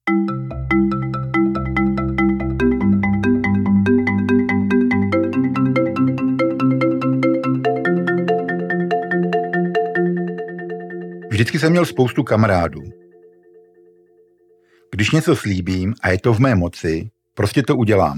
Vždycky jsem měl spoustu kamarádů. Když něco slíbím a je to v mé moci, prostě to udělám.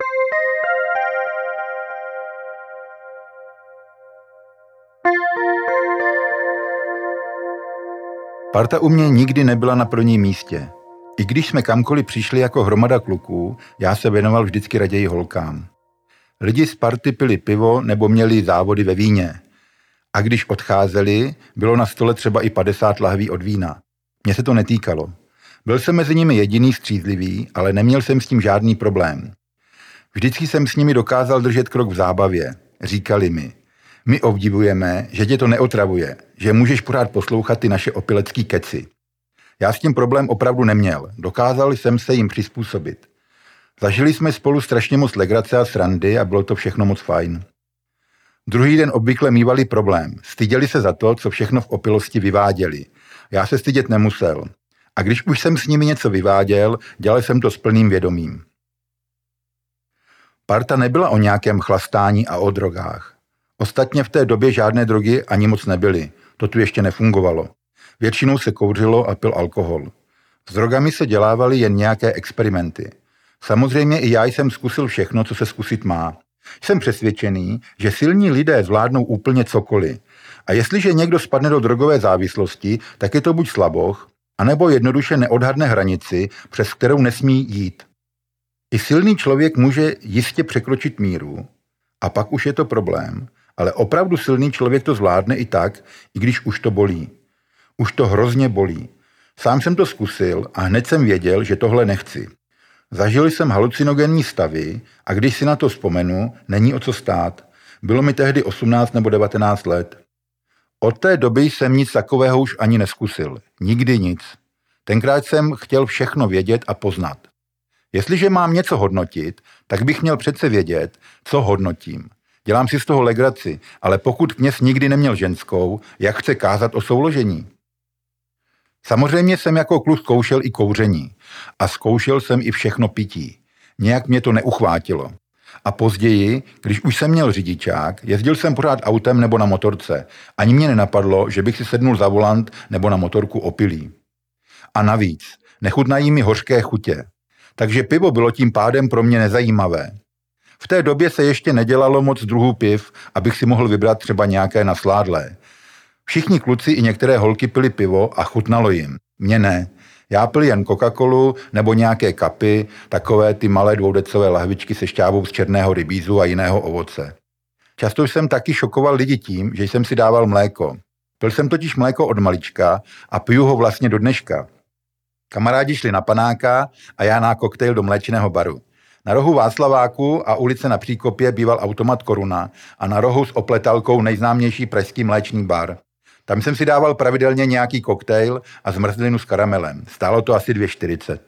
Parta u mě nikdy nebyla na prvním místě. I když jsme kamkoliv přišli jako hromada kluků, já se věnoval vždycky raději holkám. Lidi z party pili pivo nebo měli závody ve víně. A když odcházeli, bylo na stole třeba i 50 lahví od vína. Mně se to netýkalo. Byl jsem mezi nimi jediný střízlivý, ale neměl jsem s tím žádný problém. Vždycky jsem s nimi dokázal držet krok v zábavě. Říkali mi, my obdivujeme, že tě to neotravuje, že můžeš pořád poslouchat ty naše opilecký keci. Já s tím problém opravdu neměl. Dokázal jsem se jim přizpůsobit. Zažili jsme spolu strašně moc legrace a srandy a bylo to všechno moc fajn. Druhý den obvykle mívali problém. Styděli se za to, co všechno v opilosti vyváděli. Já se stydět nemusel. A když už jsem s nimi něco vyváděl, dělal jsem to s plným vědomím. Parta nebyla o nějakém chlastání a o drogách. Ostatně v té době žádné drogy ani moc nebyly. To tu ještě nefungovalo. Většinou se kouřilo a pil alkohol. S drogami se dělávaly jen nějaké experimenty. Samozřejmě i já jsem zkusil všechno, co se zkusit má. Jsem přesvědčený, že silní lidé zvládnou úplně cokoliv. A jestliže někdo spadne do drogové závislosti, tak je to buď slaboch, anebo jednoduše neodhadne hranici, přes kterou nesmí jít. I silný člověk může jistě překročit míru, a pak už je to problém, ale opravdu silný člověk to zvládne i tak, i když už to bolí. Už to hrozně bolí. Sám jsem to zkusil a hned jsem věděl, že tohle nechci. Zažil jsem halucinogenní stavy a když si na to vzpomenu, není o co stát. Bylo mi tehdy 18 nebo 19 let. Od té doby jsem nic takového už ani neskusil. Nikdy nic. Tenkrát jsem chtěl všechno vědět a poznat. Jestliže mám něco hodnotit, tak bych měl přece vědět, co hodnotím. Dělám si z toho legraci, ale pokud kněz nikdy neměl ženskou, jak chce kázat o souložení? Samozřejmě jsem jako kluk zkoušel i kouření. A zkoušel jsem i všechno pití. Nějak mě to neuchvátilo. A později, když už jsem měl řidičák, jezdil jsem pořád autem nebo na motorce. Ani mě nenapadlo, že bych si sednul za volant nebo na motorku opilý. A navíc, nechutnají mi hořké chutě. Takže pivo bylo tím pádem pro mě nezajímavé. V té době se ještě nedělalo moc druhů piv, abych si mohl vybrat třeba nějaké nasládlé. Všichni kluci i některé holky pili pivo a chutnalo jim. Mně ne. Já pil jen Coca-Colu nebo nějaké kapy, takové ty malé dvoudecové lahvičky se šťávou z černého rybízu a jiného ovoce. Často jsem taky šokoval lidi tím, že jsem si dával mléko. Pil jsem totiž mléko od malička a piju ho vlastně do dneška. Kamarádi šli na panáka a já na koktejl do mléčného baru. Na rohu Václaváku a ulice na Příkopě býval automat Koruna a na rohu s opletalkou nejznámější pražský mléčný bar. Tam jsem si dával pravidelně nějaký koktejl a zmrzlinu s karamelem. Stálo to asi 2,40.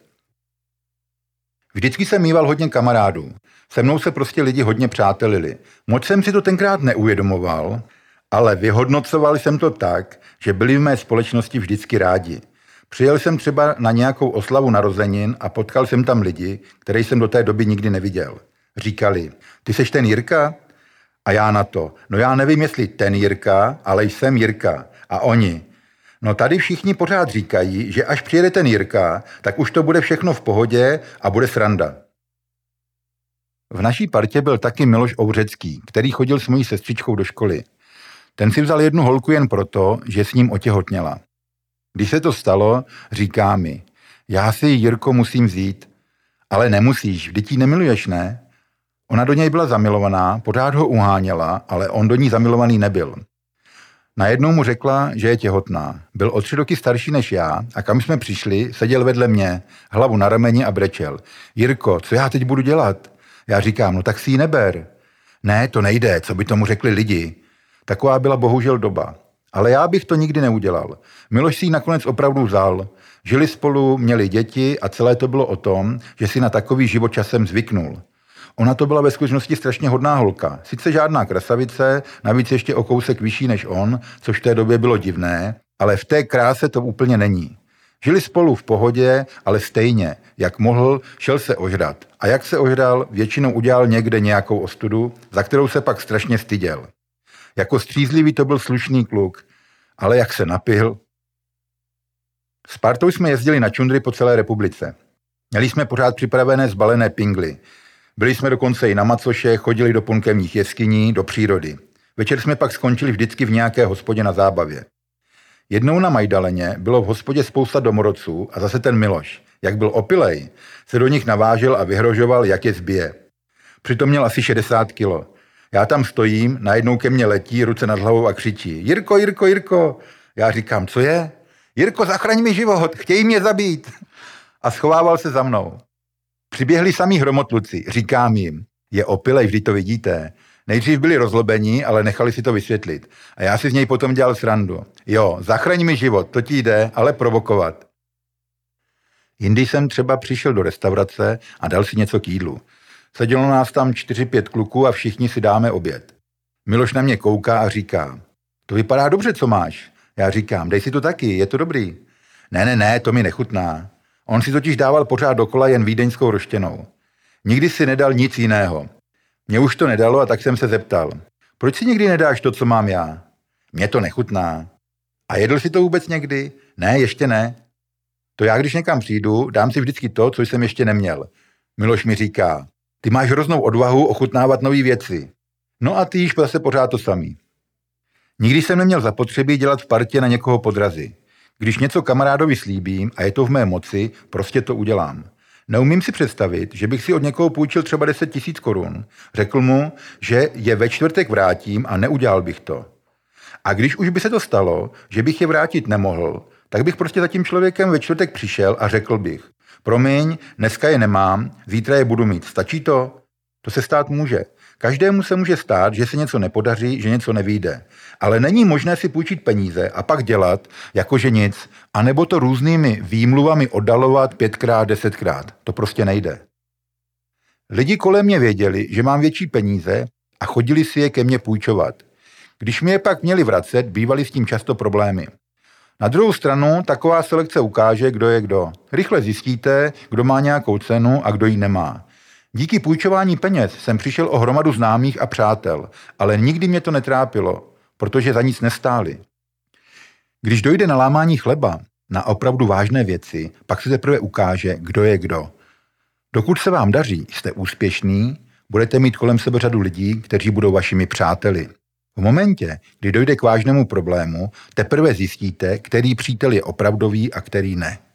Vždycky jsem mýval hodně kamarádů. Se mnou se prostě lidi hodně přátelili. Moc jsem si to tenkrát neuvědomoval, ale vyhodnocoval jsem to tak, že byli v mé společnosti vždycky rádi. Přijel jsem třeba na nějakou oslavu narozenin a potkal jsem tam lidi, které jsem do té doby nikdy neviděl. Říkali, ty seš ten Jirka? A já na to, no já nevím, jestli ten Jirka, ale jsem Jirka. A oni, no tady všichni pořád říkají, že až přijede ten Jirka, tak už to bude všechno v pohodě a bude sranda. V naší partě byl taky Miloš Ouřecký, který chodil s mojí sestřičkou do školy. Ten si vzal jednu holku jen proto, že s ním otěhotněla. Když se to stalo, říká mi, já si ji, Jirko, musím vzít. Ale nemusíš, vždyť ji nemiluješ, ne? Ona do něj byla zamilovaná, pořád ho uháněla, ale on do ní zamilovaný nebyl. Najednou mu řekla, že je těhotná. Byl o 3 roky starší než já a kam jsme přišli, seděl vedle mě, hlavu na rameni a brečel. Jirko, co já teď budu dělat? Já říkám, no tak si ji neber. Ne, to nejde, co by tomu řekli lidi. Taková byla bohužel doba. Ale já bych to nikdy neudělal. Miloš si ji nakonec opravdu vzal. Žili spolu, měli děti a celé to bylo o tom, že si na takový život časem zvyknul. Ona to byla ve skutečnosti strašně hodná holka. Sice žádná krasavice, navíc ještě o kousek vyšší než on, což v té době bylo divné, ale v té kráse to úplně není. Žili spolu v pohodě, ale stejně, jak mohl, šel se ožrat. A jak se ožral, většinou udělal někde nějakou ostudu, za kterou se pak strašně styděl. Jako střízlivý to byl slušný kluk, ale jak se napil. S partou jsme jezdili na čundry po celé republice. Měli jsme pořád připravené zbalené pingly. Byli jsme dokonce i na macoše, chodili do ponkevních jeskyní, do přírody. Večer jsme pak skončili vždycky v nějaké hospodě na zábavě. Jednou na Majdaleně bylo v hospodě spousta domorodců a zase ten Miloš, jak byl opilej, se do nich navážel a vyhrožoval, jak je zbije. Přitom měl asi 60 kilo. Já tam stojím, najednou ke mně letí, ruce nad hlavou a křičí: Jirko, Jirko, Jirko! Já říkám: co je? Jirko, zachraň mi život, chtějí mě zabít. A schovával se za mnou. Přiběhli samí hromotluci, říkám jim: je opilej, vždy to vidíte. Nejdřív byli rozlobení, ale nechali si to vysvětlit. A já si z něj potom dělal srandu. Jo, zachraň mi život, to ti jde, ale provokovat. Jindy jsem třeba přišel do restaurace a dal si něco k jídlu. Sedělo nás tam 4-5 kluků a všichni si dáme oběd. Miloš na mě kouká a říká: to vypadá dobře, co máš. Já říkám: dej si to taky, je to dobrý. Ne, to mi nechutná. On si totiž dával pořád dokola jen vídeňskou roštěnou. Nikdy si nedal nic jiného. Mně už to nedalo a tak jsem se zeptal: proč si nikdy nedáš to, co mám já? Mně to nechutná. A jedl si to vůbec někdy? Ne, ještě ne. To já, když někam přijdu, dám si vždycky to, co jsem ještě neměl. Miloš mi říká: ty máš hroznou odvahu ochutnávat nové věci. No a ty jíš zase pořád to samý. Nikdy jsem neměl zapotřebí dělat v partě na někoho podrazy. Když něco kamarádovi slíbím a je to v mé moci, prostě to udělám. Neumím si představit, že bych si od někoho půjčil třeba 10 000 korun, řekl mu, že je ve čtvrtek vrátím a neudělal bych to. A když už by se to stalo, že bych je vrátit nemohl, tak bych prostě za tím člověkem ve čtvrtek přišel a řekl bych: promiň, dneska je nemám, zítra je budu mít. Stačí to? To se stát může. Každému se může stát, že se něco nepodaří, že něco nevyjde. Ale není možné si půjčit peníze a pak dělat, jakože nic, anebo to různými výmluvami oddalovat 5krát, 10krát. To prostě nejde. Lidi kolem mě věděli, že mám větší peníze a chodili si je ke mně půjčovat. Když mi je pak měli vracet, bývaly s tím často problémy. Na druhou stranu taková selekce ukáže, kdo je kdo. Rychle zjistíte, kdo má nějakou cenu a kdo ji nemá. Díky půjčování peněz jsem přišel o hromadu známých a přátel, ale nikdy mě to netrápilo, protože za nic nestáli. Když dojde na lámání chleba, na opravdu vážné věci, pak se teprve ukáže, kdo je kdo. Dokud se vám daří, jste úspěšný, budete mít kolem sebe řadu lidí, kteří budou vašimi přáteli. V momentě, kdy dojde k vážnému problému, teprve zjistíte, který přítel je opravdový a který ne.